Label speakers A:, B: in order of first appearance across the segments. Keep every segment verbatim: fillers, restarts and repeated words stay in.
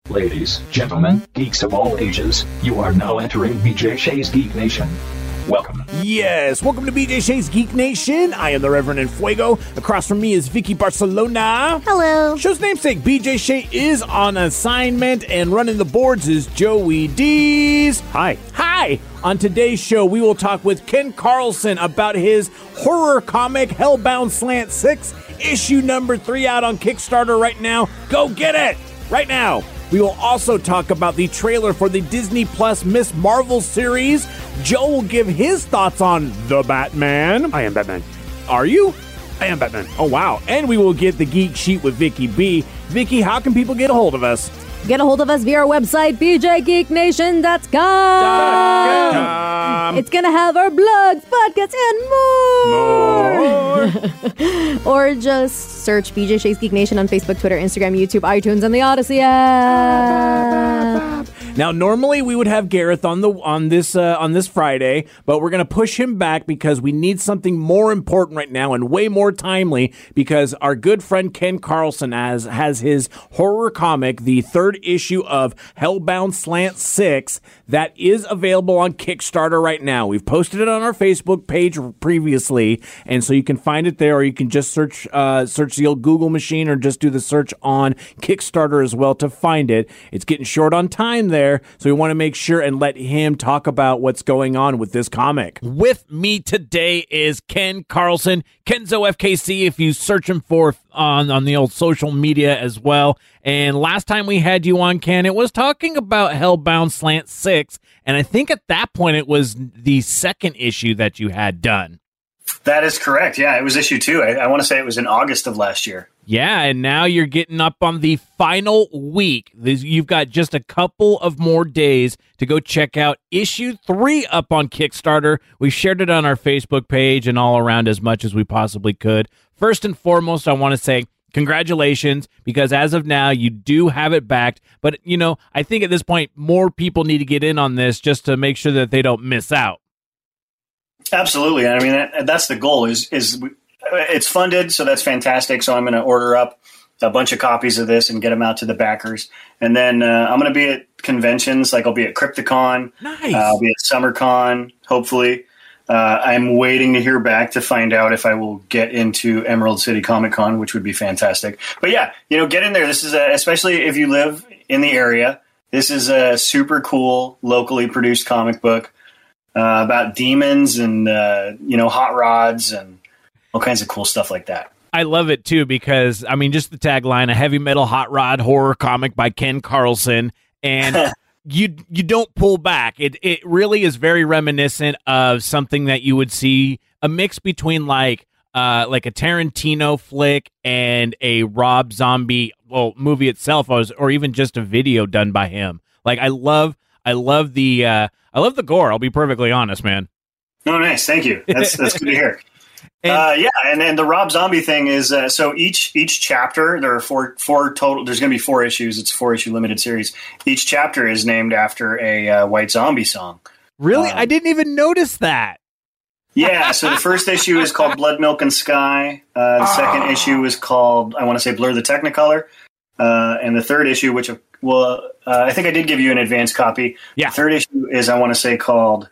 A: Ladies, gentlemen, geeks of all ages, you are now entering B J Shea's Geek Nation. Welcome.
B: Yes, welcome to B J Shea's Geek Nation. I am the Reverend Enfuego. Across from me is Vicky Barcelona.
C: Hello.
B: Show's namesake, B J Shea, is on assignment, and running the boards is Joey Dees. Hi. Hi. On today's show, we will talk with Ken Carlson about his horror comic, Hellbound Slant six, issue number three, out on Kickstarter right now. Go get it right now. We will also talk about the trailer for the Disney Plus Miss Marvel series. Joe will give his thoughts on The Batman. I am Batman. Are you? I am Batman. Oh, wow. And we will get the Geek Sheet with Vicky B. Vicky, how can people get a hold of us?
C: Get a hold of us via our website, b j geek nation dot com. It's going to have our blogs, podcasts, and more. more. Or just search B J Shea's Geek Nation on Facebook, Twitter, Instagram, YouTube, iTunes, and the Odyssey app.
B: Now, normally we would have Gareth on the on this uh, on this Friday, but we're going to push him back because we need something more important right now and way more timely, because our good friend Ken Carlson has, has his horror comic, the third issue of Hellbound Slant six, that is available on Kickstarter right now. We've posted it on our Facebook page previously, and so you can find it there, or you can just search uh, search the old Google machine, or just do the search on Kickstarter as well to find it. It's getting short on time there. So we want to make sure and let him talk about what's going on with this comic. With me today is Ken Carlson, Kenzo F K C, if you search him for on, on the old social media as well. And last time we had you on, Ken, it was talking about Hellbound Slant six, and I think at that point it was the second issue that you had done.
D: That is correct. Yeah, it was issue two. I, I want to say it was in August of last year.
B: Yeah, and now you're getting up on the final week. You've got just a couple of more days to go check out issue three up on Kickstarter. We shared it on our Facebook page and all around as much as we possibly could. First and foremost, I want to say congratulations, because as of now, you do have it backed. But, you know, I think at this point, more people need to get in on this just to make sure that they don't miss out.
D: Absolutely. I mean, that, that's the goal. Is is it's funded, so that's fantastic. So I'm going to order up a bunch of copies of this and get them out to the backers. And then uh, I'm going to be at conventions, like I'll be at Crypticon.
B: Nice.
D: Uh, I'll be at SummerCon, hopefully. Uh, I'm waiting to hear back to find out if I will get into Emerald City Comic Con, which would be fantastic. But yeah, you know, get in there. This is a, especially if you live in the area. This is a super cool, locally produced comic book. Uh, about demons and, uh, you know, hot rods and all kinds of cool stuff like that.
B: I love it, too, because, I mean, just the tagline, a heavy metal hot rod horror comic by Ken Carlson, and you you don't pull back. It it really is very reminiscent of something that you would see, a mix between, like, uh, like a Tarantino flick and a Rob Zombie, well, movie itself, or even just a video done by him. Like, I love, I love the... Uh, I love the gore. I'll be perfectly honest, man.
D: Oh, nice. Thank you. That's that's good to hear. And, uh, yeah, and then the Rob Zombie thing is uh, so each each chapter, there are four four total. There's going to be four issues. It's a four issue limited series. Each chapter is named after a uh, White Zombie song.
B: Really,
D: um,
B: I didn't even notice that.
D: Yeah. So the first issue is called Blood, Milk, and Sky. Uh, the oh. second issue is called, I want to say, Blur the Technicolor. Uh, and the third issue, which well, uh, I think I did give you an advance copy.
B: Yeah.
D: The third issue is, I want to say, called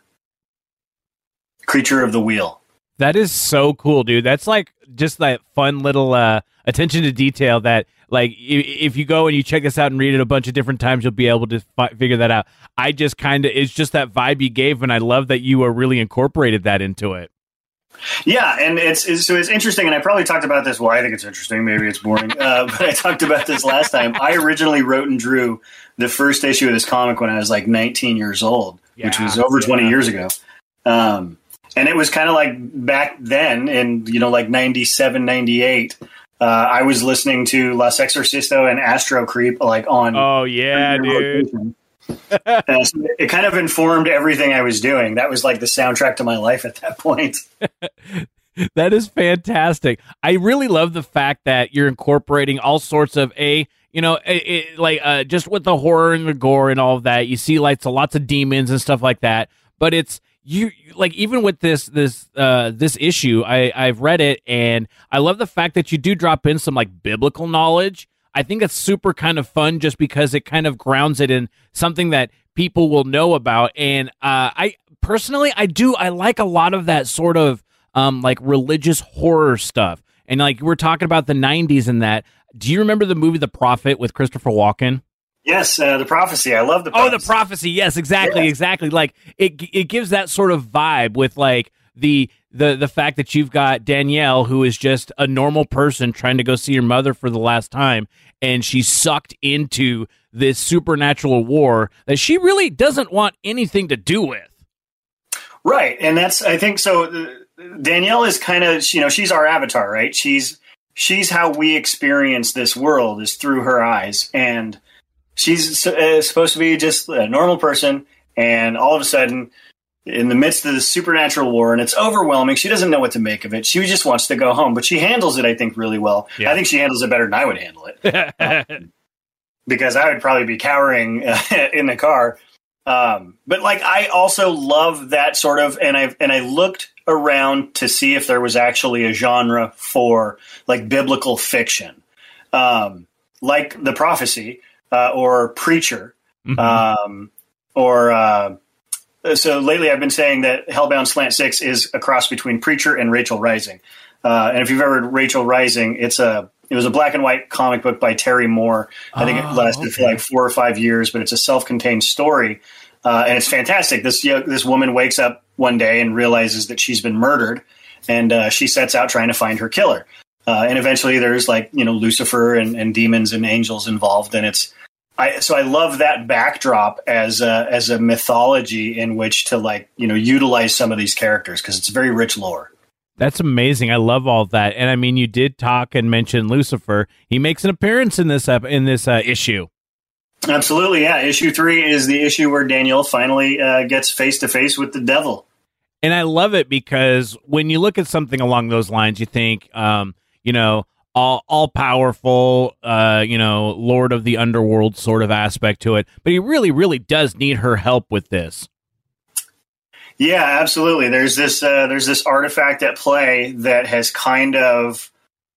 D: Creature of the Wheel.
B: That is so cool, dude. That's like just that fun little uh, attention to detail that, like, if you go and you check this out and read it a bunch of different times, you'll be able to fi- figure that out. I just kind of, it's just that vibe you gave, and I love that you uh, really incorporated that into it.
D: Yeah, and it's, it's so it's interesting, and I probably talked about this. Well, I think it's interesting. Maybe it's boring, uh, but I talked about this last time. I originally wrote and drew the first issue of this comic when I was like nineteen years old, yeah, which was over yeah. twenty years ago. Um, and it was kind of like back then, in you know, like ninety-seven, ninety-eight. Uh, I was listening to Los Exorcisto and Astro Creep, like on.
B: Oh yeah, dude.
D: Rotation. uh, so it kind of informed everything I was doing. That was like the soundtrack to my life at that point.
B: That is fantastic. I really love the fact that you're incorporating all sorts of a, you know, it, it, like uh, just with the horror and the gore and all of that. You see like so lots of demons and stuff like that. But it's you like even with this this uh, this issue, I I've read it and I love the fact that you do drop in some like biblical knowledge. I think it's super kind of fun just because it kind of grounds it in something that people will know about. And uh, I personally, I do, I like a lot of that sort of um, like religious horror stuff. And like we're talking about the nineties and that. Do you remember the movie The Prophet with Christopher Walken?
D: Yes, uh, The Prophecy. I love The Prophecy.
B: Oh, The Prophecy. Yes, exactly, yeah. exactly. Like it it gives that sort of vibe with like the the the fact that you've got Danielle, who is just a normal person trying to go see her mother for the last time, and she's sucked into this supernatural war that she really doesn't want anything to do with.
D: Right, and that's I think so. Uh, Danielle is kind of, you know, she's our avatar, right? She's she's how we experience this world is through her eyes, and she's uh, supposed to be just a normal person, and all of a sudden, in the midst of this supernatural war, and it's overwhelming, she doesn't know what to make of it. She just wants to go home, but she handles it, I think, really well. Yeah. I think she handles it better than I would handle it, um, because I would probably be cowering uh, in the car. Um, but like, I also love that sort of, and I and I looked around to see if there was actually a genre for like biblical fiction, um, like The Prophecy. Uh, or Preacher, mm-hmm. um, or uh, so lately I've been saying that Hellbound Slant Six is a cross between Preacher and Rachel Rising. Uh, and if you've ever read Rachel Rising, it's a it was a black and white comic book by Terry Moore. I think oh, it lasted okay. for like four or five years, but it's a self-contained story, uh, and it's fantastic. This you know, this woman wakes up one day and realizes that she's been murdered, and uh, she sets out trying to find her killer. Uh, and eventually, there's like you know Lucifer and, and demons and angels involved, and it's. I, so I love that backdrop as a, as a mythology in which to like you know utilize some of these characters because it's very rich lore.
B: That's amazing. I love all that. And I mean, you did talk and mention Lucifer. He makes an appearance in this ep- in this uh, issue.
D: Absolutely, yeah. Issue three is the issue where Daniel finally uh, gets face to face with the devil.
B: And I love it because when you look at something along those lines, you think, um, you know. All, all powerful, uh, you know, Lord of the Underworld sort of aspect to it. But he really, really does need her help with this.
D: Yeah, absolutely. There's this, uh, there's this artifact at play that has kind of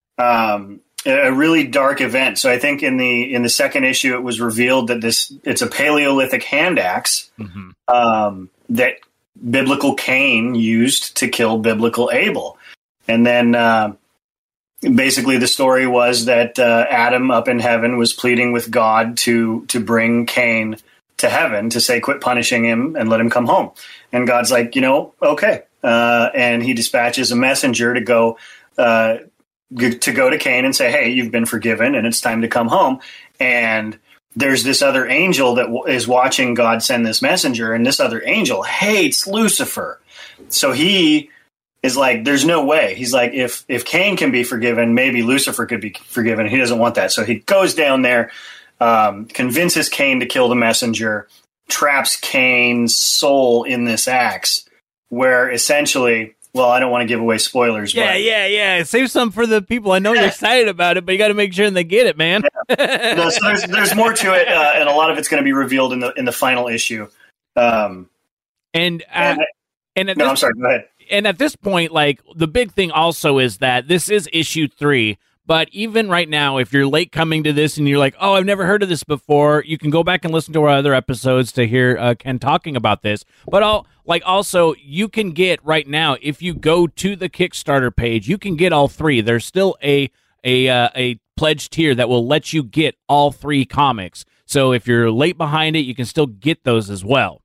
D: um, a really dark event. So I think in the in the second issue, it was revealed that this it's a Paleolithic hand axe mm-hmm. um, that biblical Cain used to kill biblical Abel, and then. Uh, Basically, the story was that uh, Adam up in heaven was pleading with God to to bring Cain to heaven to say, quit punishing him and let him come home. And God's like, you know, okay. Uh, and he dispatches a messenger to go uh, g- to go to Cain and say, hey, you've been forgiven and it's time to come home. And there's this other angel that w- is watching God send this messenger. And this other angel hates Lucifer. So he... is like, there's no way. He's like, if if Cain can be forgiven, maybe Lucifer could be forgiven. He doesn't want that. So he goes down there, um, convinces Cain to kill the messenger, traps Cain's soul in this axe, where essentially, well, I don't want to give away spoilers.
B: Yeah,
D: but,
B: yeah, yeah. Save some for the people. I know you're excited about it, but you got to make sure they get it, man.
D: Yeah. No, so there's, there's more to it, uh, and a lot of it's going to be revealed in the in the final issue. Um,
B: and uh,
D: and,
B: and at
D: no,
B: this,
D: I'm sorry. Go ahead.
B: And at this point, like, the big thing also is that this is issue three, but even right now, if you're late coming to this and you're like, oh, I've never heard of this before, you can go back and listen to our other episodes to hear uh, Ken talking about this. But all, like, also, you can get right now, if you go to the Kickstarter page, you can get all three. There's still a a uh, a pledge tier that will let you get all three comics. So if you're late behind it, you can still get those as well.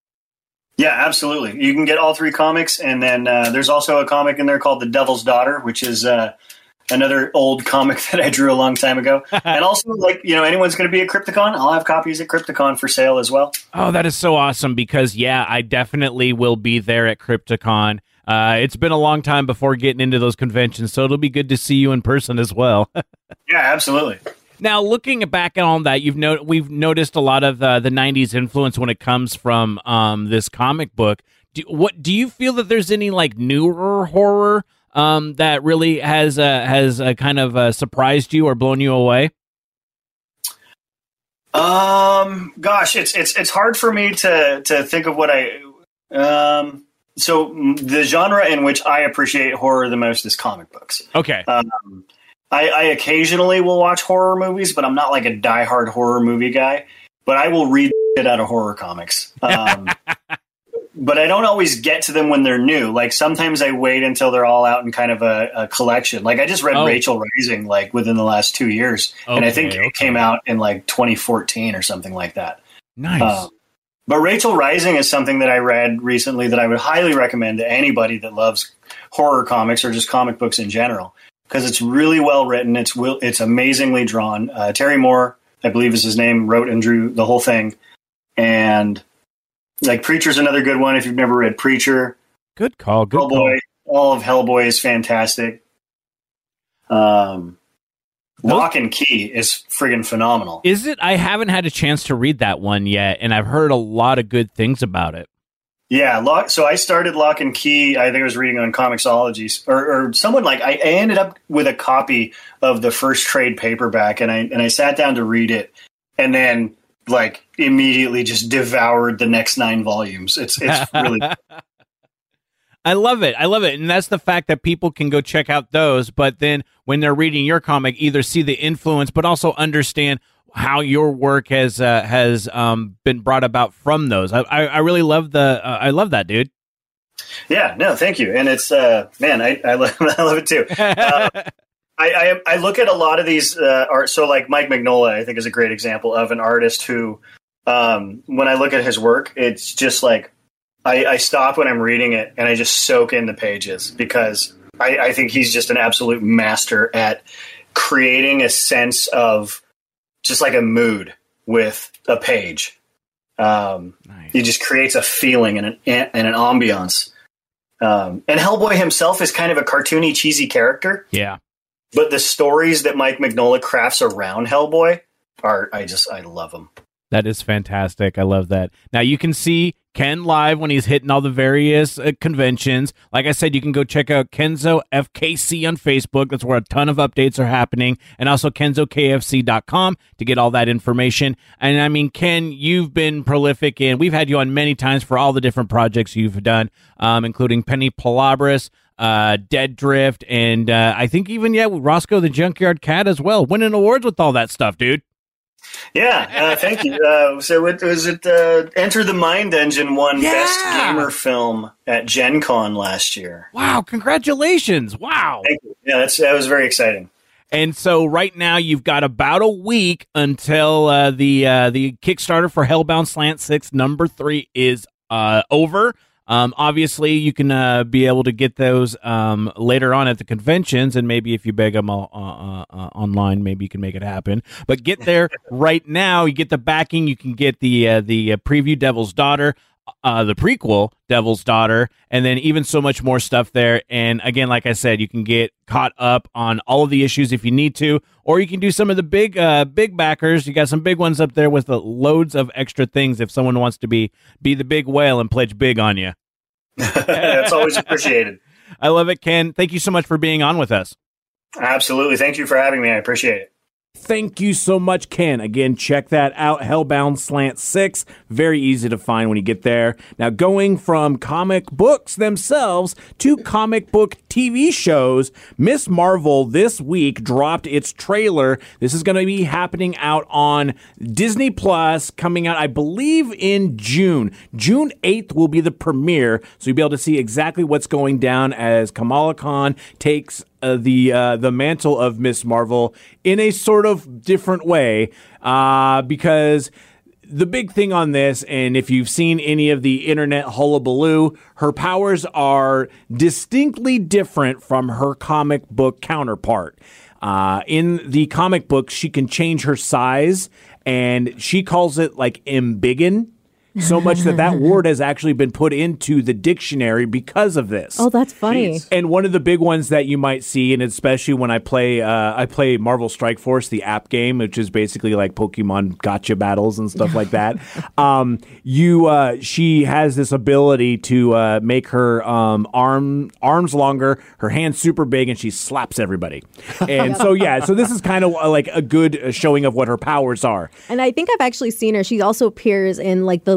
D: Yeah, absolutely. You can get all three comics, and then uh, there's also a comic in there called The Devil's Daughter, which is uh, another old comic that I drew a long time ago. And also, like, you know, anyone's going to be at Crypticon, I'll have copies at Crypticon for sale as well.
B: Oh, that is so awesome because, yeah, I definitely will be there at Crypticon. Uh, it's been a long time before getting into those conventions, so it'll be good to see you in person as well.
D: Yeah, absolutely.
B: Now, looking back at all that, you've no- we've noticed a lot of uh, the nineties influence when it comes from um, this comic book. Do, what do you feel that there's any like newer horror um, that really has uh, has uh, kind of uh, surprised you or blown you away?
D: Um, gosh, it's it's it's hard for me to to think of what I. Um, so the genre in which I appreciate horror the most is comic books.
B: Okay.
D: Um, I, I occasionally will watch horror movies, but I'm not like a diehard horror movie guy. But I will read shit out of horror comics. Um, but I don't always get to them when they're new. Like sometimes I wait until they're all out in kind of a, a collection. Like I just read
E: oh.
D: Rachel Rising like within the last two years,
E: okay,
D: and I think
E: okay.
D: it came out in like twenty fourteen or something like that.
B: Nice.
D: Um, but Rachel Rising is something that I read recently that I would highly recommend to anybody that loves horror comics or just comic books in general, because it's really well written. It's will it's amazingly drawn. Uh, Terry Moore, I believe is his name, wrote and drew the whole thing. And like Preacher's another good one if you've never read Preacher.
B: Good call. Good
D: Hellboy,
B: call.
D: all of Hellboy is fantastic. Um, Lock and Key is friggin' phenomenal.
E: Is it? I haven't had a chance to read that one yet, and I've heard a lot of good things about it.
D: Yeah, Lock, so I started Lock and Key, I think I was reading on Comixology, or, or someone like, I, I ended up with a copy of the first trade paperback, and I and I sat down to read it, and then, like, immediately just devoured the next nine volumes. It's it's really...
E: I love it. I love it. And that's the fact that people can go check out those, but then when they're reading your comic, either see the influence, but also understand how your work has uh, has um, been brought about from those. I, I, I really love the uh, I love that, dude.
D: Yeah, no, thank you. And it's uh, man, I I love, I love it too. Uh, I, I I look at a lot of these uh, art. So like Mike Mignola, I think is a great example of an artist who, um, when I look at his work, it's just like I, I stop when I'm reading it and I just soak in the pages, because I, I think he's just an absolute master at creating a sense of just like a mood with a page. Um, nice. He just creates a feeling and an, and an ambiance. Um, and Hellboy himself is kind of a cartoony, cheesy character.
E: Yeah.
D: But the stories that Mike Mignola crafts around Hellboy are, I just, I love them.
E: That is fantastic. I love that. Now you can see Ken live when he's hitting all the various uh, conventions. Like I said, you can go check out Kenzo F K C on Facebook. That's where a ton of updates are happening. And also kenzo k f c dot com to get all that information. And I mean, Ken, you've been prolific, and we've had you on many times for all the different projects you've done, um, including Penny Palabras, uh, Dead Drift, and uh, I think even, yeah, with Roscoe the Junkyard Cat as well. Winning awards with all that stuff, dude.
D: Yeah, uh, thank you. Uh, so it was it uh, Enter the Mind Engine won
E: yeah.
D: Best Gamer Film at Gen Con last year.
E: Wow, congratulations. Wow.
D: Thank you. Yeah, that's, that was very exciting.
E: And so right now you've got about a week until uh, the uh, the Kickstarter for Hellbound Slant six number three is uh, over. Um, obviously, you can uh, be able to get those um, later on at the conventions, and maybe if you beg them uh, uh, uh, online, maybe you can make it happen. But get there right now. You get the backing. You can get the uh, the uh, preview Devil's Daughter, uh, the prequel Devil's Daughter, and then even so much more stuff there. And again, like I said, you can get caught up on all of the issues if you need to, or you can do some of the big uh, big backers. You got some big ones up there with the loads of extra things if someone wants to be be the big whale and pledge big on you.
D: That's always appreciated.
E: I love it, Ken. Thank you so much for being on with us.
D: Absolutely. Thank you for having me. I appreciate it.
B: Thank you so much, Ken. Again, check that out. Hellbound Slant six. Very easy to find when you get there. Now, going from comic books themselves to comic book T V shows, Miz Marvel this week dropped its trailer. This is going to be happening out on Disney Plus, coming out, I believe, in June. June eighth will be the premiere, so you'll be able to see exactly what's going down as Kamala Khan takes Uh, the uh, the mantle of Miz Marvel in a sort of different way, uh, because the big thing on this, and if you've seen any of the internet hullabaloo, her powers are distinctly different from her comic book counterpart. Uh, in the comic book, she can change her size, and she calls it like embiggen. So much that that word has actually been put into the dictionary because of this.
C: Oh, that's funny.
B: Jeez. And one of the big ones that you might see, and especially when I play uh, I play Marvel Strike Force, the app game, which is basically like Pokemon gotcha battles and stuff like that. Um, you, uh, she has this ability to uh, make her um, arm arms longer, her hands super big, and she slaps everybody. And so, yeah, so this is kind of like a good showing of what her powers are.
C: And I think I've actually seen her. She also appears in like the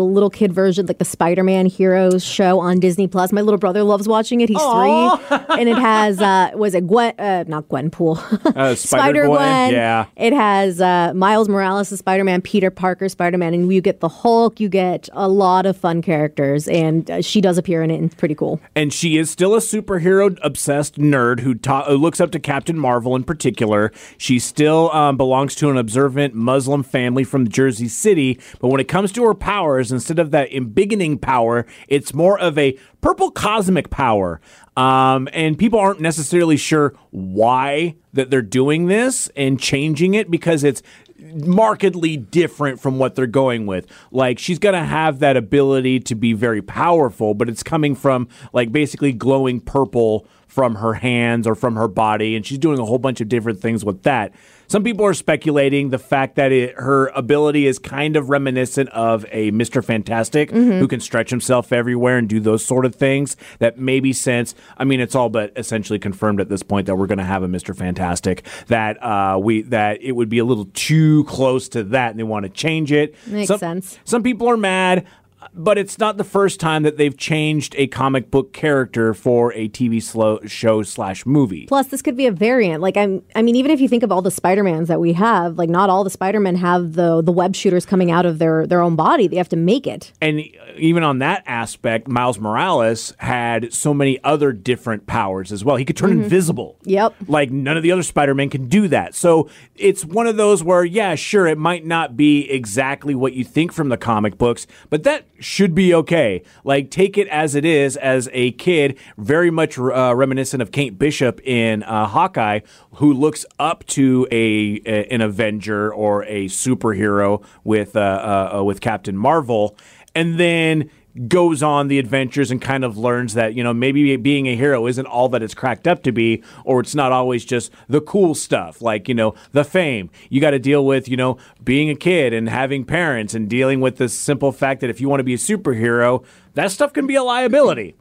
C: little kid version, like the Spider-Man Heroes show on Disney Plus. My little brother loves watching it. He's
B: Aww.
C: three, and it has uh, was it Gwen? Uh, not Gwenpool.
B: Uh, Spider-Gwen,
C: Spider-Gwen.
B: yeah.
C: It has uh, Miles Morales as Spider-Man, Peter Parker Spider-Man, and you get the Hulk. You get a lot of fun characters, and uh, she does appear in it, and it's pretty cool.
B: And she is still a superhero obsessed nerd who, ta- who looks up to Captain Marvel in particular. She still um, belongs to an observant Muslim family from Jersey City, but when it comes to her powers, instead of that embiggening power, it's more of a purple cosmic power. Um, and people aren't necessarily sure why that they're doing this and changing it, because it's markedly different from what they're going with. Like, she's going to have that ability to be very powerful, but it's coming from, like, basically glowing purple from her hands or from her body, and she's doing a whole bunch of different things with that. Some people are speculating the fact that it, her ability is kind of reminiscent of a Mister Fantastic, mm-hmm. who can stretch himself everywhere and do those sort of things. That maybe since, I mean, it's all but essentially confirmed at this point that we're going to have a Mister Fantastic, that uh, we that it would be a little too close to that, and they want to change it.
C: Makes
B: some,
C: sense.
B: Some people are mad. But it's not the first time that they've changed a comic book character for a T V slow show slash movie.
C: Plus, this could be a variant. Like, I'm, I mean, even if you think of all the Spider-Mans that we have, like, not all the Spider-Men have the the web shooters coming out of their, their own body. They have to make it.
B: And even on that aspect, Miles Morales had so many other different powers as well. He could turn mm-hmm. invisible.
C: Yep.
B: Like, none of the other Spider-Men can do that. So it's one of those where, yeah, sure, it might not be exactly what you think from the comic books, but that should be okay. Like, take it as it is. As a kid, very much uh, reminiscent of Kate Bishop in uh, Hawkeye, who looks up to a, a an Avenger or a superhero with uh, uh, with Captain Marvel, and then goes on the adventures and kind of learns that, you know, maybe being a hero isn't all that it's cracked up to be, or it's not always just the cool stuff, like, you know, the fame. You got to deal with, you know, being a kid and having parents and dealing with the simple fact that if you want to be a superhero, that stuff can be a liability.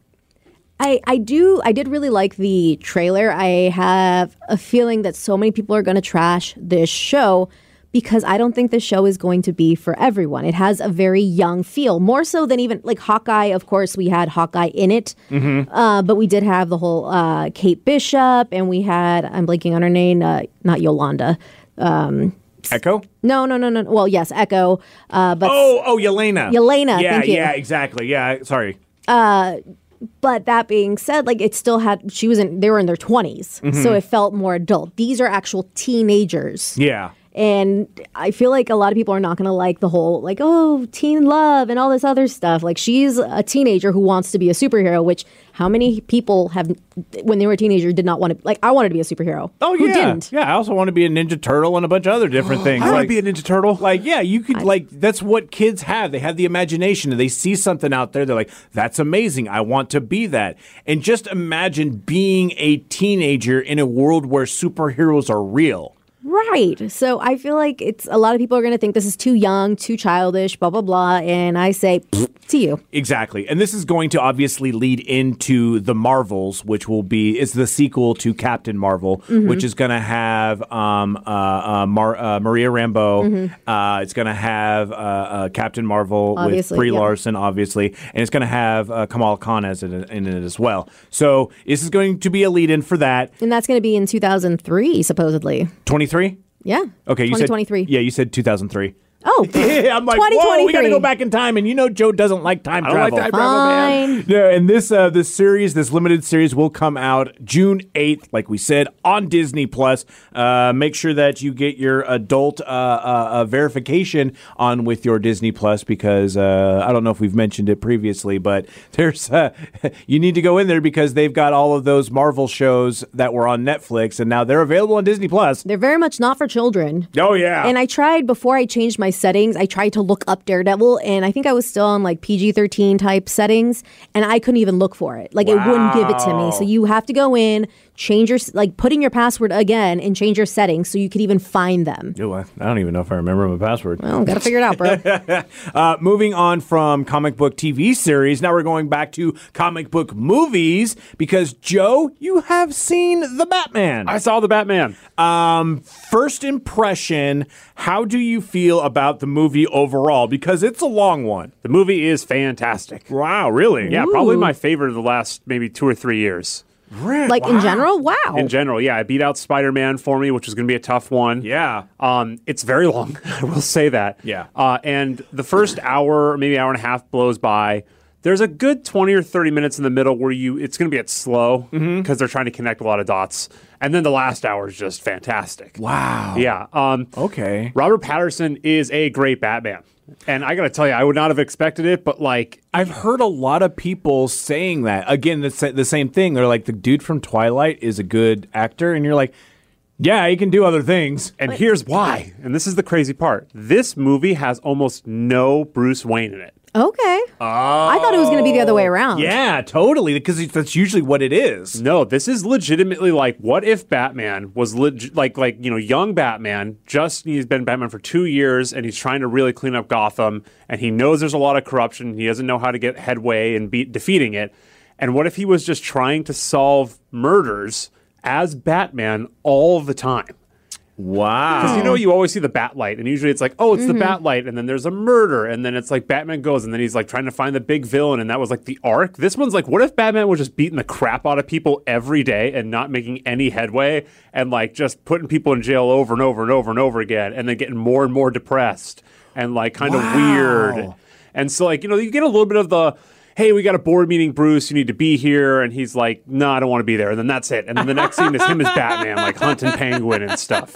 C: I, I do I did really like the trailer. I have a feeling that so many people are going to trash this show, because I don't think the show is going to be for everyone. It has a very young feel, more so than even, like, Hawkeye. Of course, we had Hawkeye in it, mm-hmm. uh, but we did have the whole uh, Kate Bishop, and we had, I'm blanking on her name, uh, not Yolanda. Um,
B: Echo?
C: No, no, no, no. Well, yes, Echo. Uh, but
B: oh, oh, Yelena.
C: Yelena,
B: yeah,
C: thank you.
B: Yeah, exactly. Yeah, sorry.
C: Uh, but that being said, like, it still had, she was in, they were in their twenties, mm-hmm. so it felt more adult. These are actual teenagers.
B: Yeah.
C: And I feel like a lot of people are not going to like the whole, like, oh, teen love and all this other stuff. Like, she's a teenager who wants to be a superhero, which how many people have, when they were a teenager, did not want to, like, I wanted to be a superhero.
B: Oh,
C: who
B: yeah.
C: didn't?
B: Yeah, I also want to be a Ninja Turtle and a bunch of other different things.
F: I
B: like,
F: want to be a Ninja Turtle.
B: Like, yeah, you could,
C: I,
B: like, that's what kids have. They have the imagination, and they see something out there. They're like, that's amazing. I want to be that. And just imagine being a teenager in a world where superheroes are real.
C: Right. So I feel like it's a lot of people are going to think this is too young, too childish, blah, blah, blah. And I say, to you.
B: Exactly. And this is going to obviously lead into The Marvels, which will be, is the sequel to Captain Marvel, mm-hmm. which is going to have um, uh, uh, Mar- uh, Maria Rambeau. Mm-hmm. Uh, it's going to have uh, uh, Captain Marvel
C: obviously,
B: with Brie
C: yeah.
B: Larson, obviously. And it's going to have uh, Kamala Khan as it, in it as well. So this is going to be a lead-in for that.
C: And that's going to be in two thousand three, supposedly.
B: twenty-three?
C: Yeah.
B: Okay, you
C: twenty twenty-three.
B: said yeah, you said two thousand three.
C: Oh,
B: yeah, I'm like, whoa, we got to go back in time, and you know Joe doesn't like time
F: I don't
B: travel.
F: like time travel, man.
B: Yeah, and this uh, this series, this limited series, will come out June eighth, like we said, on Disney Plus. Uh, make sure that you get your adult uh, uh, uh, verification on with your Disney Plus, because uh, I don't know if we've mentioned it previously, but there's uh, you need to go in there because they've got all of those Marvel shows that were on Netflix, and now they're available on Disney Plus.
C: They're very much not for children.
B: Oh yeah,
C: and I tried before I changed my settings. I tried to look up Daredevil, and I think I was still on like P G thirteen type settings, and I couldn't even look for it. Like wow. It wouldn't give it to me. So you have to go in, change your, like put in your password again and change your settings so you could even find them.
B: Ooh, I, I don't even know if I remember my password.
C: Well, gotta figure it out, bro.
B: uh, moving on from comic book T V series, now we're going back to comic book movies, because Joe, you have seen The Batman.
F: I saw The Batman.
B: Um, first impression, how do you feel about about the movie overall? Because it's a long one.
F: The movie is fantastic.
B: Wow, really?
F: Yeah, probably my favorite of the last maybe two or three years.
C: Like in general? Wow.
F: In general, yeah. I beat out Spider-Man for me, which was going to be a tough one.
B: Yeah.
F: Um, it's very long. I will say that.
B: Yeah.
F: Uh, and the first hour, maybe hour and a half blows by. There's a good twenty or thirty minutes in the middle where you it's going to be at slow because mm-hmm. they're trying to connect a lot of dots. And then the last hour is just fantastic.
B: Wow.
F: Yeah. Um,
B: okay.
F: Robert Pattinson is a great Batman. And I got to tell you, I would not have expected it, but like...
B: I've heard a lot of people saying that. Again, the, sa- the same thing. They're like, the dude from Twilight is a good actor. And you're like, yeah, he can do other things.
F: And here's why. And this is the crazy part. This movie has almost no Bruce Wayne in it.
C: Okay. Oh. I thought it was going to be the other way around.
B: Yeah, totally, because that's usually what it is.
F: No, this is legitimately like, what if Batman was leg- like, like you know, young Batman, just he's been Batman for two years, and he's trying to really clean up Gotham, and he knows there's a lot of corruption, he doesn't know how to get headway and beat defeating it, and what if he was just trying to solve murders as Batman all the time?
B: Wow.
F: Because you know you always see the bat light, and usually it's like, oh, it's mm-hmm. the bat light, and then there's a murder, and then it's like Batman goes, and then he's like trying to find the big villain, and that was like the arc. This one's like, what if Batman was just beating the crap out of people every day and not making any headway, and like just putting people in jail over and over and over and over again, and then getting more and more depressed and like kind of
B: wow.
F: weird. And so like, you know, you get a little bit of the, hey, we got a board meeting, Bruce, you need to be here. And he's like, no, I don't want to be there. And then that's it. And then the next scene is him as Batman, like hunting Penguin and stuff.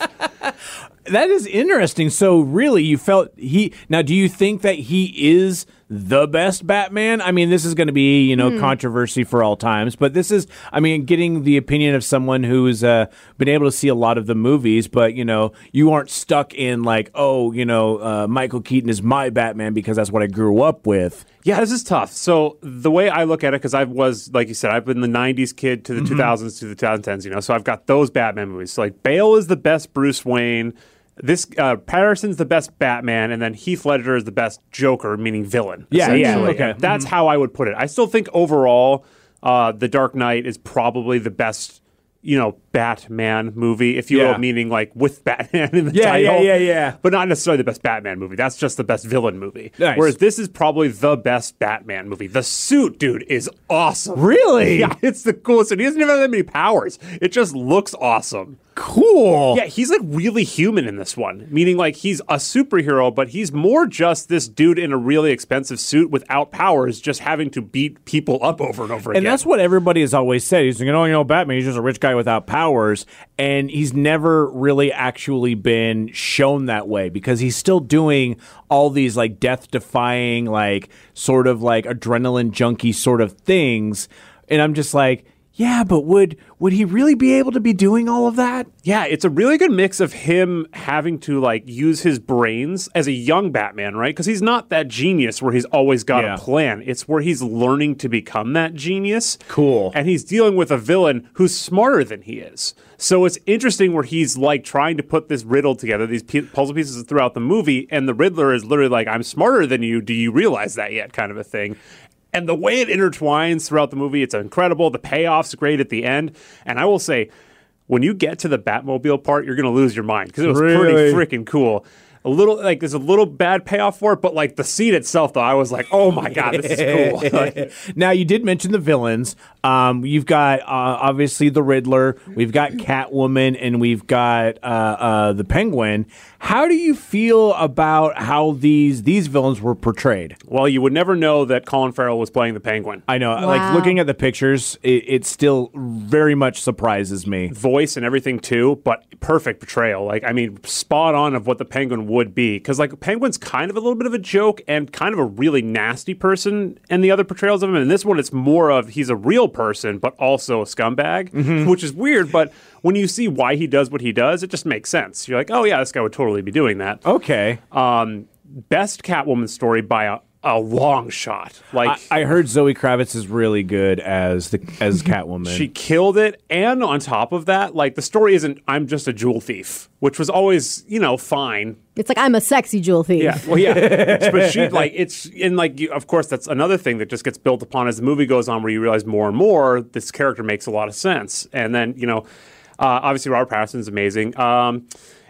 B: That is interesting. So really, you felt he... Now, do you think that he is the best Batman? I mean, this is going to be, you know, mm. controversy for all times. But this is, I mean, getting the opinion of someone who's uh, been able to see a lot of the movies. But, you know, you aren't stuck in like, oh, you know, uh, Michael Keaton is my Batman because that's what I grew up with.
F: Yeah, this is tough. So the way I look at it, because I was, like you said, I've been the nineties kid to the mm-hmm. two thousands to the twenty tens, you know, so I've got those Batman movies. So like Bale is the best Bruce Wayne, this uh, Patterson's the best Batman, and then Heath Ledger is the best Joker, meaning villain.
B: Yeah, yeah,
F: okay. That's mm-hmm. how I would put it. I still think overall, uh, The Dark Knight is probably the best, you know, Batman movie, if you
B: yeah.
F: will, meaning like with Batman in the
B: yeah,
F: title.
B: Yeah, yeah, yeah.
F: But not necessarily the best Batman movie. That's just the best villain movie.
B: Nice.
F: Whereas this is probably the best Batman movie. The suit, dude, is awesome.
B: Really?
F: Yeah, it's the coolest. And he doesn't even have that many powers. It just looks awesome.
B: Cool.
F: Yeah, he's like really human in this one, meaning like he's a superhero, but he's more just this dude in a really expensive suit without powers, just having to beat people up over and over
B: and
F: again.
B: And that's what everybody has always said. He's like, oh, you know, Batman, he's just a rich guy without powers. And he's never really actually been shown that way because he's still doing all these like death-defying, like sort of like adrenaline junkie sort of things. And I'm just like, yeah, but would would he really be able to be doing all of that?
F: Yeah, it's a really good mix of him having to like use his brains as a young Batman, right? Because he's not that genius where he's always got
B: yeah.
F: a plan. It's where he's learning to become that genius.
B: Cool.
F: And he's dealing with a villain who's smarter than he is. So it's interesting where he's like trying to put this riddle together, these p- puzzle pieces throughout the movie, and the Riddler is literally like, I'm smarter than you. Do you realize that yet? Kind of a thing. And the way it intertwines throughout the movie, it's incredible. The payoff's great at the end. And I will say, when you get to the Batmobile part, you're going to lose your mind because it was
B: really?
F: pretty freaking cool. A little, like, there's a little bad payoff for it, but, like, the scene itself, though, I was like, oh, my God, this is cool. Like,
B: now, you did mention the villains. Um, you've got, uh, obviously, the Riddler. We've got Catwoman, and we've got uh, uh, the Penguin. How do you feel about how these these villains were portrayed?
F: Well, you would never know that Colin Farrell was playing the Penguin.
B: I know.
C: Wow.
B: Like, looking at the pictures, it, it still very much surprises me.
F: Voice and everything, too, but perfect portrayal. Like, I mean, spot on of what the Penguin would be. Because, like, Penguin's kind of a little bit of a joke and kind of a really nasty person in the other portrayals of him. And this one, it's more of he's a real person, but also a scumbag, mm-hmm. which is weird. But when you see why he does what he does, it just makes sense. You're like, oh, yeah, this guy would totally be doing that.
B: Okay.
F: Um, best Catwoman story by a, a long shot. Like
B: I, I heard Zoe Kravitz is really good as the as Catwoman.
F: She killed it. And on top of that, like the story isn't I'm just a jewel thief, which was always, you know, fine.
C: It's like I'm a sexy jewel thief.
F: Yeah, well, yeah, but she like it's in like you, of course that's another thing that just gets built upon as the movie goes on, where you realize more and more this character makes a lot of sense, and then you know, uh, obviously Robert Pattinson's amazing. Um,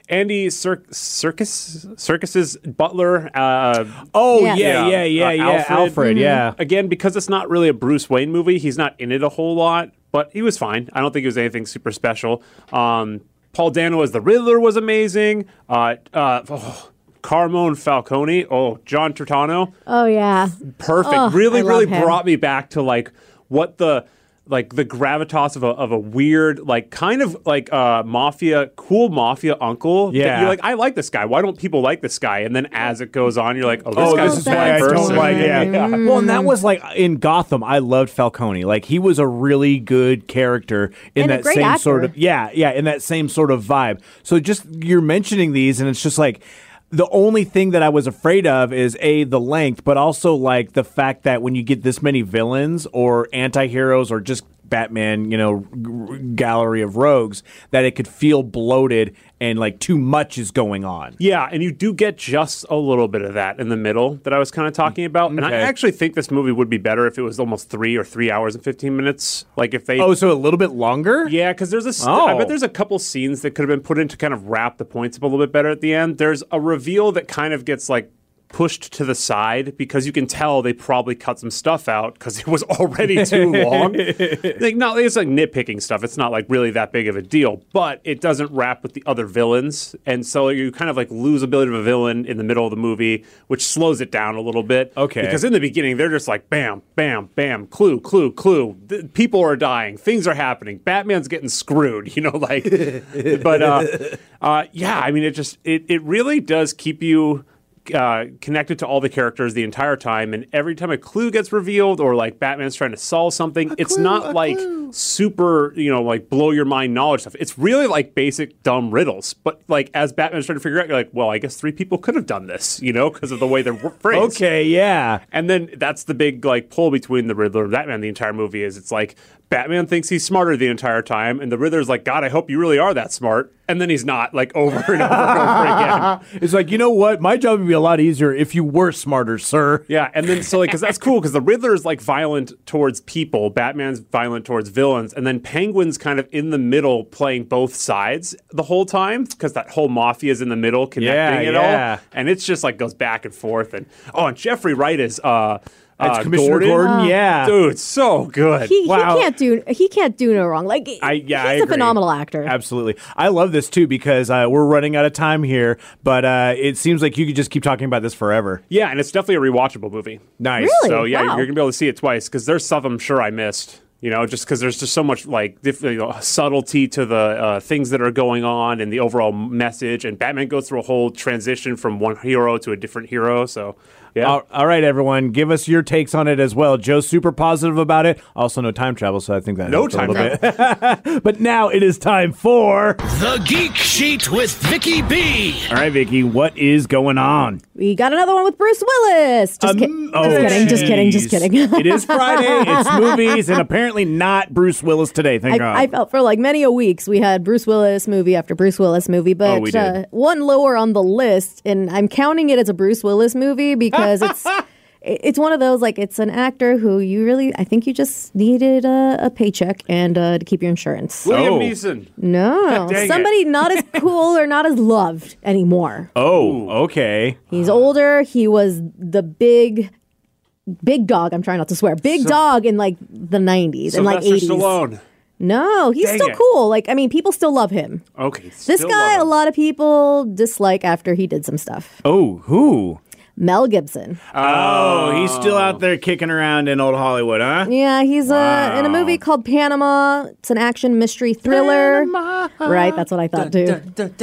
F: Andy Cir- Circus Circus's butler. Uh,
B: Oh
C: Yeah.
B: yeah, yeah, yeah,
F: uh,
B: yeah.
F: Alfred.
B: Alfred, yeah.
F: Again, because it's not really a Bruce Wayne movie, he's not in it a whole lot, but he was fine. I don't think it was anything super special. Um, Paul Dano as the Riddler was amazing. Uh, uh, oh, Carmone Falcone. Oh, John Turturro.
C: Oh yeah.
F: Perfect.
C: Oh,
F: really,
C: I love
F: really
C: him.
F: brought me back to like what the like the gravitas of a of a weird, like kind of like uh mafia, cool mafia uncle. that
B: Yeah.
F: you're like, I like this guy. Why don't people like this guy? And then as it goes on, you're like, oh, this
B: Oh,
F: guy's
B: this is
F: a
B: why
F: bad
B: I
F: person.
B: don't like. Yeah. Well, and that was like in Gotham. I loved Falcone. Like he was a really good character in
C: And a
B: that
C: great
B: same
C: actor.
B: sort of yeah, yeah, in that same sort of vibe. So just you're mentioning these, and it's just like. The only thing that I was afraid of is A, the length, but also like the fact that when you get this many villains or anti-heroes or just Batman, you know, g- gallery of rogues, that it could feel bloated and like too much is going on.
F: Yeah, and you do get just a little bit of that in the middle that I was kind of talking about. And I
B: Okay.
F: actually think this movie would be better if it was almost three or three hours and fifteen minutes. Like if they
B: Oh, so a little bit longer?
F: Yeah, because there's a. St-
B: Oh.
F: I bet there's a couple scenes that could have been put in to kind of wrap the points up a little bit better at the end. There's a reveal that kind of gets like pushed to the side because you can tell they probably cut some stuff out because it was already too long. Like, no, it's like nitpicking stuff. It's not like really that big of a deal, but it doesn't wrap with the other villains, and so you kind of like lose a bit of a villain in the middle of the movie, which slows it down a little bit.
B: Okay.
F: Because in the beginning they're just like bam, bam, bam, clue, clue, clue. Th- people are dying, things are happening, Batman's getting screwed. You know, like, but uh, uh, yeah, I mean, it just it it really does keep you. Uh, connected to all the characters the entire time, and every time a clue gets revealed or like Batman's trying to solve something, it's not like super, you know, like blow your mind knowledge stuff. It's really like basic dumb riddles. But like as Batman's trying to figure out, you're like, well, I guess three people could have done this, you know, because of the way they're phrased.
B: Okay, yeah.
F: And then that's the big like pull between the Riddler and Batman the entire movie is it's like Batman thinks he's smarter the entire time, and the Riddler's like, God, I hope you really are that smart. And then he's not, like over and over and over again.
B: It's like, you know what? My job would be a lot easier if you were smarter, sir.
F: Yeah, and then so like, because that's cool, because the Riddler is like violent towards people, Batman's violent towards villains, and then Penguin's kind of in the middle playing both sides the whole time, because that whole mafia is in the middle connecting
B: Yeah,
F: it
B: yeah.
F: all, and it's just like goes back and forth. And oh, and Jeffrey Wright is uh,
B: That's
F: uh,
B: Commissioner Gordon, yeah.
F: dude, so good.
C: He,
B: Wow.
C: he can't do he can't do no wrong. Like
B: I yeah,
C: he's
B: I
C: a
B: agree.
C: phenomenal actor.
B: Absolutely, I love this too because uh, we're running out of time here, but uh, it seems like you could just keep talking about this forever.
F: Yeah, and it's definitely a rewatchable movie.
B: Nice.
C: Really?
F: So yeah,
C: Wow.
F: you're gonna be able to see it twice because there's stuff I'm sure I missed. You know, just because there's just so much like diff- you know, subtlety to the uh, things that are going on and the overall message. And Batman goes through a whole transition from one hero to a different hero. So yeah,
B: All, all right, everyone, give us your takes on it as well. Joe's super positive about it. Also, no time travel, so I think that
F: No
B: helped a
F: time
B: little bit. But now it is time for
G: The Geek Sheet with Vicky B.
B: all right, Vicky. What is going on?
C: We got another one with Bruce Willis. Just, ki-
B: Um,
C: just
B: oh,
C: kidding, just kidding, just
B: jeez.
C: kidding.
B: It is Friday. It's movies, and apparently not Bruce Willis today. Thank God.
C: I, I felt for like many a weeks we had Bruce Willis movie after Bruce Willis movie, but
B: Oh, we did.
C: uh, one lower on the list, and I'm counting it as a Bruce Willis movie because it's it's one of those like it's an actor who you really I think you just needed a, a paycheck and uh, to keep your insurance.
F: William
B: Oh.
F: Neeson.
C: No,
F: Dang it.
C: somebody not as cool or not as loved anymore.
B: oh, okay.
C: He's older. He was the big. Big dog. I'm trying not to swear. Big dog in like the nineties and like
F: Sylvester
C: eighties.
F: Stallone.
C: No, he's
F: Dang
C: still
F: it.
C: cool. Like, I mean, people still love him.
F: Okay,
C: This
F: still
C: guy,
F: love
C: a
F: him.
C: lot of people dislike after he did some stuff.
B: Oh, who?
C: Mel Gibson.
B: Oh, he's still out there kicking around in old Hollywood, huh?
C: Yeah, he's uh, in a movie called Panama. It's an action mystery thriller. Right, that's what I thought too.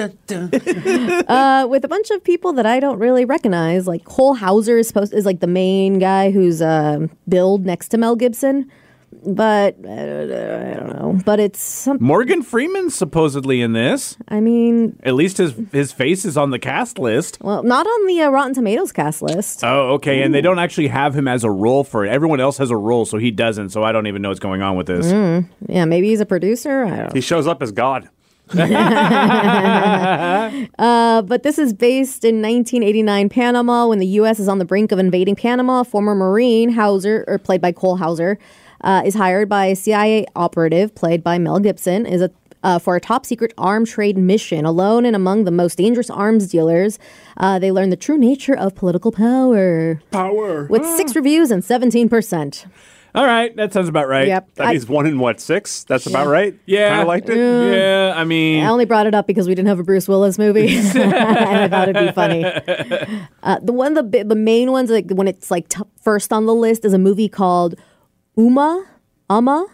C: uh, with a bunch of people that I don't really recognize. Like Cole Hauser is supposed is like the main guy who's uh, billed next to Mel Gibson. But uh, I don't know. But it's some.
B: Morgan Freeman's supposedly in this.
C: I mean,
B: At least his his face is on the cast list.
C: well, not on the uh, Rotten Tomatoes cast list.
B: Oh, okay. And they don't actually have him as a role for it. Everyone else has a role, so he doesn't. So I don't even know what's going on with this.
C: Yeah, maybe he's a producer. I don't know.
F: He shows up as God.
C: Uh, but this is based in nineteen eighty-nine Panama when the U S is on the brink of invading Panama. Former Marine Hauser, or played by Cole Hauser, uh, is hired by a C I A operative played by Mel Gibson, is a uh, for a top-secret arm trade mission. Alone and among the most dangerous arms dealers, uh, they learn the true nature of political power.
B: Power.
C: With six reviews and seventeen percent.
B: All right, that sounds about right.
C: Yep.
F: That
C: I,
F: means one in what, six? That's about right?
B: Yeah.
F: Kind of liked it?
B: Yeah, I mean...
C: I only brought it up because we didn't have a Bruce Willis movie, and I thought it'd be funny. Uh, the one, the the main ones, like when it's like t- first on the list, is a movie called Uma, Ama,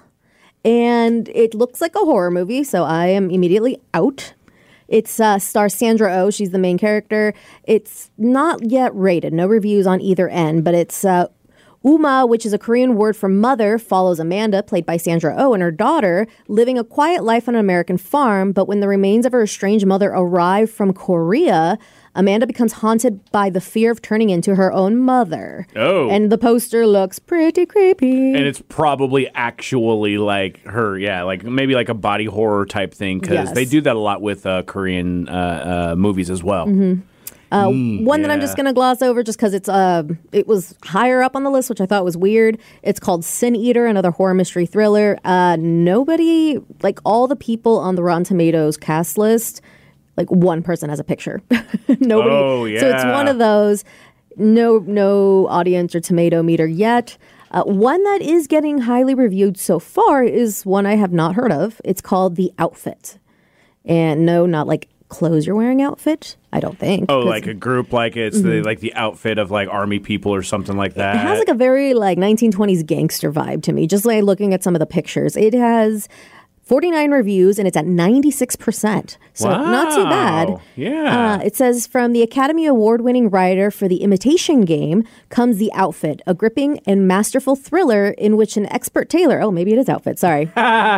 C: and it looks like a horror movie, so I am immediately out. It's uh, stars Sandra Oh. She's the main character. It's not yet rated. No reviews on either end, but it's uh, Uma, which is a Korean word for mother, follows Amanda, played by Sandra Oh, and her daughter, living a quiet life on an American farm. But when the remains of her estranged mother arrive from Korea, Amanda becomes haunted by the fear of turning into her own mother.
B: Oh.
C: And the poster looks pretty creepy.
B: And it's probably actually like her, yeah, like maybe like a body horror type thing, because
C: Yes.
B: they do that a lot with uh, Korean uh, uh, movies as well.
C: Mm-hmm. Uh,
B: Mm,
C: one that I'm
B: yeah.
C: just going to gloss over just because it's uh, it was higher up on the list, which I thought was weird. It's called Sin Eater, another horror mystery thriller. Uh, nobody, like all the people on the Rotten Tomatoes cast list, like one person has a picture. Nobody.
B: Oh,
C: So it's
B: yeah.
C: one of those. No, no audience or tomato meter yet. Uh, one that is getting highly reviewed so far is one I have not heard of. It's called The Outfit. And no, not like clothes you're wearing outfit. I don't think.
B: Oh,
C: 'cause
B: like a group, like it's the like the outfit of like army people or something like that.
C: It has like a very like nineteen twenties gangster vibe to me, just like looking at some of the pictures. It has forty-nine reviews and it's at ninety-six percent. So not too bad.
B: Wow. Yeah.
C: Uh, it says, from the Academy Award-winning writer for The Imitation Game comes The Outfit, a gripping and masterful thriller in which an expert tailor, oh, maybe it is Outfit, sorry,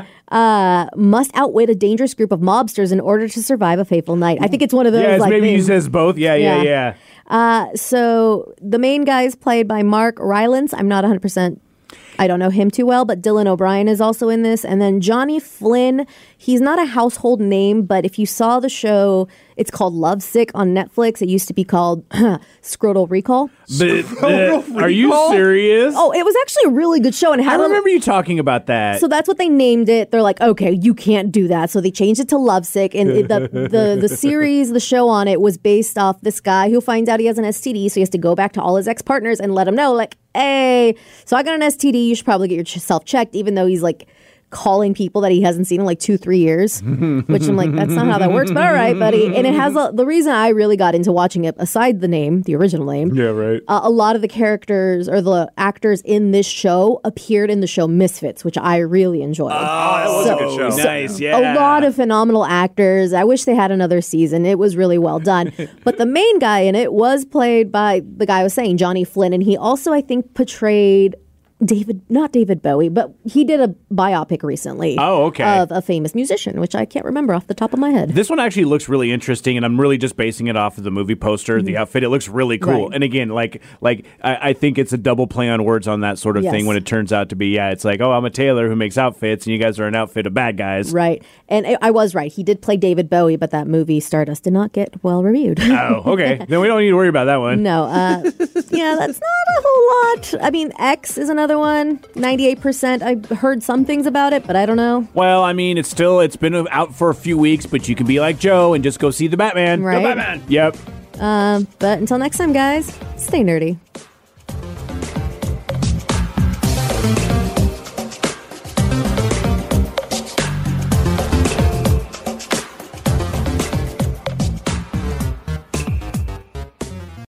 C: uh, must outwit a dangerous group of mobsters in order to survive a fateful night. I think it's one of those
B: yeah, it's
C: like
B: maybe he
C: things.
B: says both. Yeah, yeah,
C: Yeah.
B: yeah.
C: Uh, so the main guy is played by Mark Rylance. I'm not one hundred percent, I don't know him too well, but Dylan O'Brien is also in this. And then Johnny Flynn, he's not a household name, but if you saw the show, it's called Lovesick on Netflix. It used to be called Scrotal Recall.
B: But, uh, are you serious?
C: Oh, it was actually a really good show. And
B: I
C: had a-
B: remember you talking about that.
C: So that's what they named it. They're like, okay, you can't do that. So they changed it to Lovesick. And it, the, the the series, the show on it was based off this guy who finds out he has an S T D. So he has to go back to all his ex-partners and let them know, like, hey, so I got an S T D. You should probably get yourself checked, even though he's like calling people that he hasn't seen in like two, three years, which I'm like, that's not how that works. But all right, buddy. And it has a, the reason I really got into watching it, aside the name, the original name.
B: yeah, right.
C: Uh, a lot of the characters or the actors in this show appeared in the show Misfits, which I really enjoyed.
F: Oh, that was a good show.
B: Nice, yeah.
C: A lot of phenomenal actors. I wish they had another season. It was really well done. But the main guy in it was played by the guy I was saying, Johnny Flynn. And he also, I think, portrayed David, not David Bowie, but he did a biopic recently.
B: Oh, okay.
C: Of a famous musician, which I can't remember off the top of my head.
B: This one actually looks really interesting, and I'm really just basing it off of the movie poster, the outfit. It looks really cool.
C: Mm-hmm. Right.
B: And again, like, like I, I think it's a double play on words on that sort of
C: Yes.
B: thing when it turns out to be, yeah, it's like, oh, I'm a tailor who makes outfits, and you guys are an outfit of bad guys.
C: Right. And I, I was right. He did play David Bowie, but that movie, Stardust, did not get well reviewed.
B: Oh, okay. Then we don't need to worry about that one.
C: No, uh, yeah, that's not a whole lot. I mean, X is another one. ninety-eight percent. I heard some things about it, but I don't know.
B: Well, I mean, it's still, it's been out for a few weeks, but you can be like Joe and just go see the Batman.
C: Right.
B: Go Batman. Yep.
C: Um, but until next time, guys, stay nerdy.